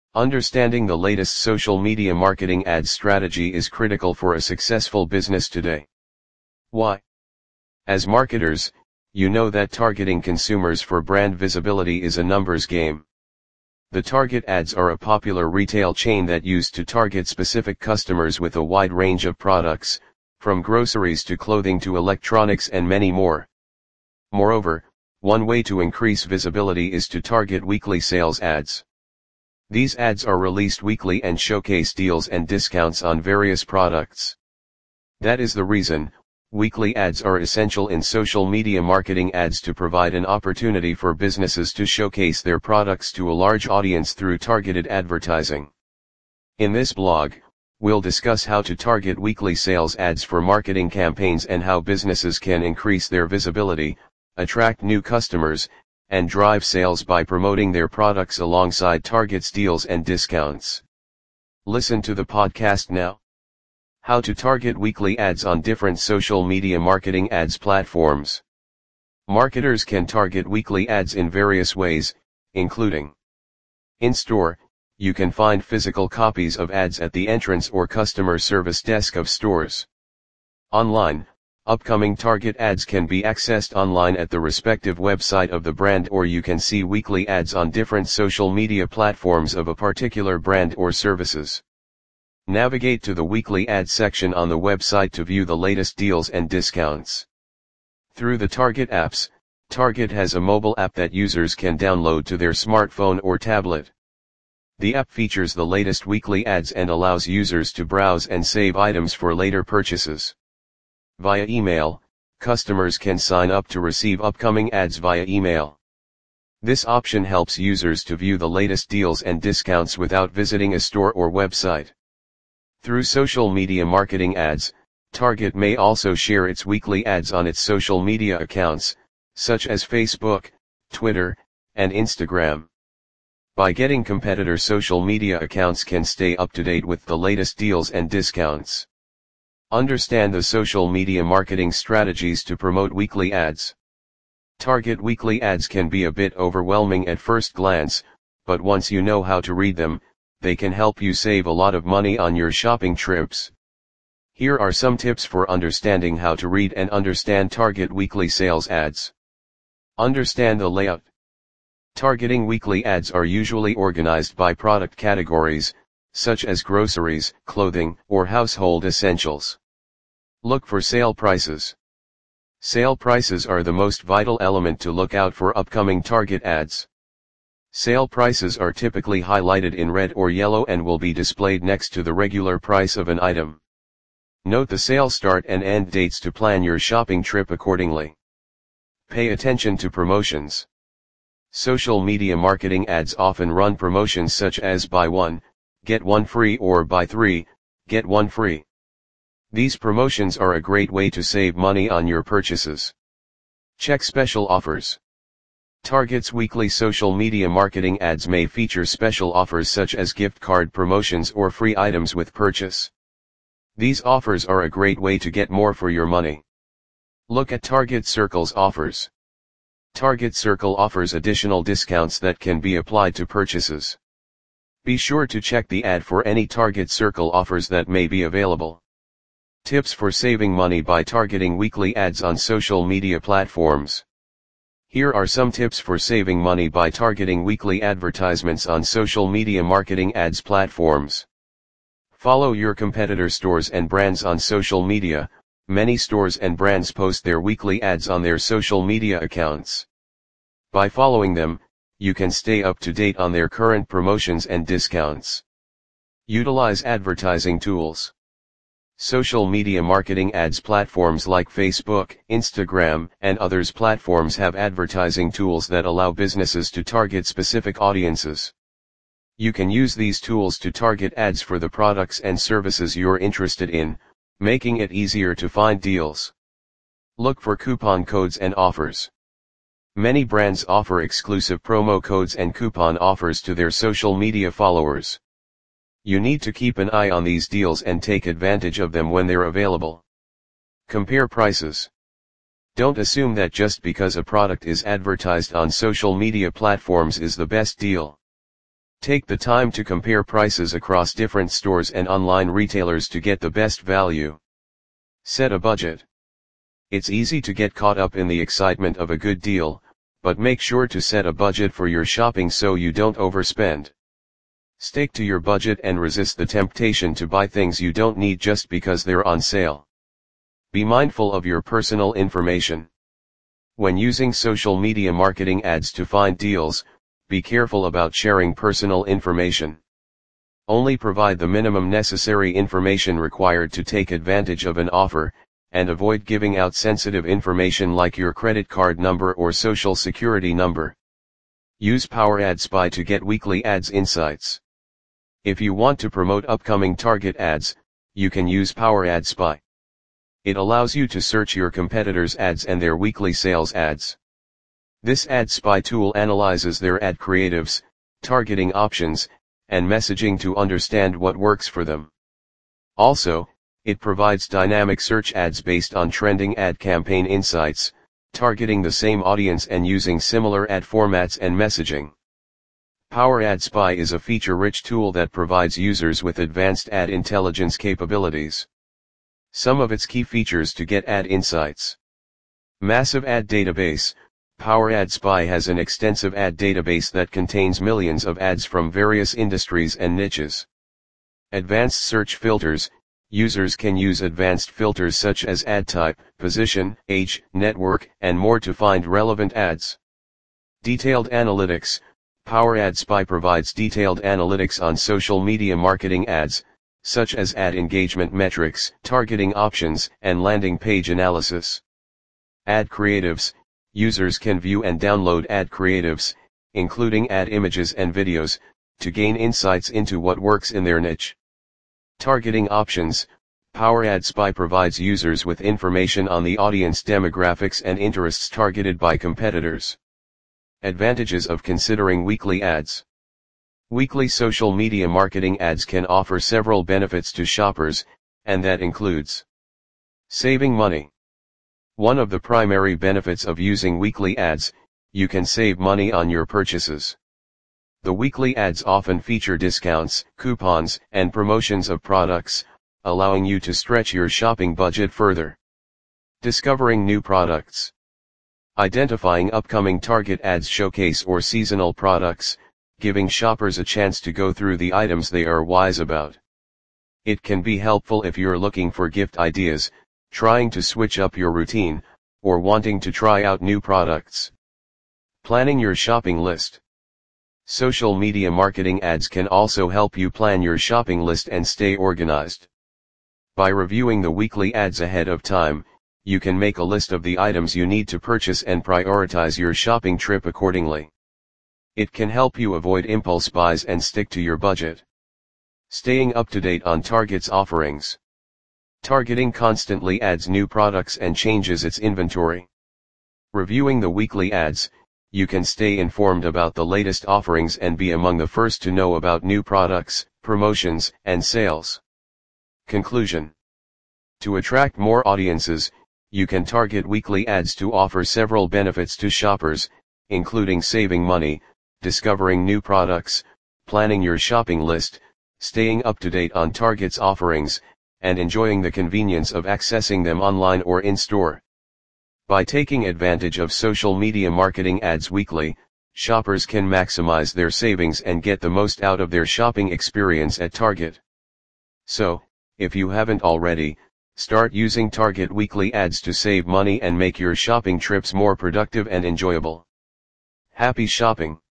Understanding the latest social media marketing ads strategy is critical for a successful business today. Why? As marketers, you know that targeting consumers for brand visibility is a numbers game. The Target ads are a popular retail chain that used to target specific customers with a wide range of products, from groceries to clothing to electronics and many more. Moreover, one way to increase visibility is to target weekly sales ads. These ads are released weekly and showcase deals and discounts on various products. That is the reason, weekly ads are essential in social media marketing ads to provide an opportunity for businesses to showcase their products to a large audience through targeted advertising. In this blog, we'll discuss how to target weekly sales ads for marketing campaigns and how businesses can increase their visibility, attract new customers, and drive sales by promoting their products alongside Target's deals and discounts. Listen to the podcast now. How to target weekly ads on different social media marketing ads platforms. Marketers can target weekly ads in various ways, including in-store. You can find physical copies of ads at the entrance or customer service desk of stores. Online, upcoming Target ads can be accessed online at the respective website of the brand, or you can see weekly ads on different social media platforms of a particular brand or services. Navigate to the weekly ad section on the website to view the latest deals and discounts. Through the Target apps, Target has a mobile app that users can download to their smartphone or tablet. The app features the latest weekly ads and allows users to browse and save items for later purchases. Via email, customers can sign up to receive upcoming ads via email. This option helps users to view the latest deals and discounts without visiting a store or website. Through social media marketing ads, Target may also share its weekly ads on its social media accounts, such as Facebook, Twitter, and Instagram. By getting competitor social media accounts can stay up to date with the latest deals and discounts. Understand the social media marketing strategies to promote weekly ads. Target weekly ads can be a bit overwhelming at first glance, but once you know how to read them, they can help you save a lot of money on your shopping trips. Here are some tips for understanding how to read and understand Target weekly sales ads. Understand the layout. Targeting weekly ads are usually organized by product categories, such as groceries, clothing, or household essentials. Look for sale prices. Sale prices are the most vital element to look out for upcoming Target ads. Sale prices are typically highlighted in red or yellow and will be displayed next to the regular price of an item. Note the sale start and end dates to plan your shopping trip accordingly. Pay attention to promotions. Social media marketing ads often run promotions such as buy one, get one free, or buy three, get one free. These promotions are a great way to save money on your purchases. Check special offers. Target's weekly social media marketing ads may feature special offers such as gift card promotions or free items with purchase. These offers are a great way to get more for your money. Look at Target Circle's offers. Target Circle offers additional discounts that can be applied to purchases. Be sure to check the ad for any Target Circle offers that may be available. Tips for saving money by targeting weekly ads on social media platforms. Here are some tips for saving money by targeting weekly advertisements on social media marketing ads platforms. Follow your competitor stores and brands on social media. Many stores and brands post their weekly ads on their social media accounts. By following them, you can stay up to date on their current promotions and discounts. Utilize advertising tools. Social media marketing ads platforms like Facebook, Instagram, and others platforms have advertising tools that allow businesses to target specific audiences. You can use these tools to target ads for the products and services you're interested in, making it easier to find deals. Look for coupon codes and offers. Many brands offer exclusive promo codes and coupon offers to their social media followers. You need to keep an eye on these deals and take advantage of them when they're available. Compare prices. Don't assume that just because a product is advertised on social media platforms is the best deal. Take the time to compare prices across different stores and online retailers to get the best value. Set a budget. It's easy to get caught up in the excitement of a good deal, but make sure to set a budget for your shopping so you don't overspend. Stick to your budget and resist the temptation to buy things you don't need just because they're on sale. Be mindful of your personal information. When using social media marketing ads to find deals, be careful about sharing personal information. Only provide the minimum necessary information required to take advantage of an offer, and avoid giving out sensitive information like your credit card number or social security number. Use Power Ad Spy to get weekly ads insights. If you want to promote upcoming target ads, you can use Power Ad Spy. It allows you to search your competitors' ads and their weekly sales ads. This Ad Spy tool analyzes their ad creatives, targeting options, and messaging to understand what works for them. Also, it provides dynamic search ads based on trending ad campaign insights, targeting the same audience and using similar ad formats and messaging. Power Ad Spy is a feature-rich tool that provides users with advanced ad intelligence capabilities. Some of its key features to get ad insights. Massive ad database. Power Ad Spy has an extensive ad database that contains millions of ads from various industries and niches. Advanced search filters. Users can use advanced filters such as ad type, position, age, network, and more to find relevant ads. Detailed analytics. Power Ad Spy provides detailed analytics on social media marketing ads, such as ad engagement metrics, targeting options, and landing page analysis. Ad creatives. Users can view and download ad creatives, including ad images and videos, to gain insights into what works in their niche. Targeting options. Power Ad Spy provides users with information on the audience demographics and interests targeted by competitors. Advantages of considering weekly ads. Weekly social media marketing ads can offer several benefits to shoppers, and that includes saving money. One of the primary benefits of using weekly ads, you can save money on your purchases. The weekly ads often feature discounts, coupons, and promotions of products, allowing you to stretch your shopping budget further. Discovering new products. Identifying upcoming target ads showcase or seasonal products, giving shoppers a chance to go through the items they are wise about. It can be helpful if you're looking for gift ideas, trying to switch up your routine, or wanting to try out new products. Planning your shopping list. Social media marketing ads can also help you plan your shopping list and stay organized. By reviewing the weekly ads ahead of time, you can make a list of the items you need to purchase and prioritize your shopping trip accordingly. It can help you avoid impulse buys and stick to your budget. Staying up to date on Target's offerings. Targeting constantly adds new products and changes its inventory. Reviewing the weekly ads, you can stay informed about the latest offerings and be among the first to know about new products, promotions, and sales. Conclusion. To attract more audiences, you can target weekly ads to offer several benefits to shoppers, including saving money, discovering new products, planning your shopping list, staying up to date on Target's offerings, and enjoying the convenience of accessing them online or in-store. By taking advantage of social media marketing ads weekly, shoppers can maximize their savings and get the most out of their shopping experience at Target. So, if you haven't already, start using Target weekly ads to save money and make your shopping trips more productive and enjoyable. Happy shopping!